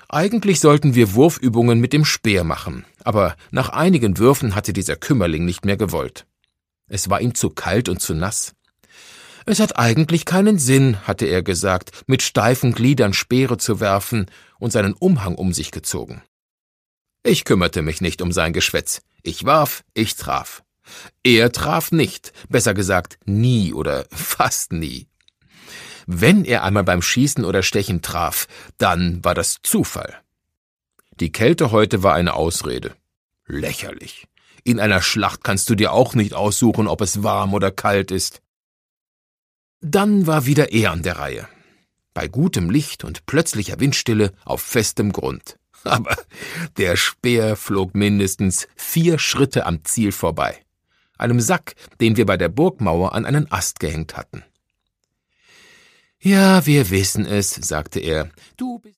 Eigentlich sollten wir Wurfübungen mit dem Speer machen, aber nach einigen Würfen hatte dieser Kümmerling nicht mehr gewollt. Es war ihm zu kalt und zu nass. Es hat eigentlich keinen Sinn, hatte er gesagt, mit steifen Gliedern Speere zu werfen, und seinen Umhang um sich gezogen. Ich kümmerte mich nicht um sein Geschwätz. Ich warf, ich traf. Er traf nicht, besser gesagt nie oder fast nie. Wenn er einmal beim Schießen oder Stechen traf, dann war das Zufall. Die Kälte heute war eine Ausrede. Lächerlich. In einer Schlacht kannst du dir auch nicht aussuchen, ob es warm oder kalt ist. Dann war wieder er an der Reihe. Bei gutem Licht und plötzlicher Windstille auf festem Grund. Aber der Speer flog mindestens 4 Schritte am Ziel vorbei. Einem Sack, den wir bei der Burgmauer an einen Ast gehängt hatten. »Ja, wir wissen es«, sagte er, »du bist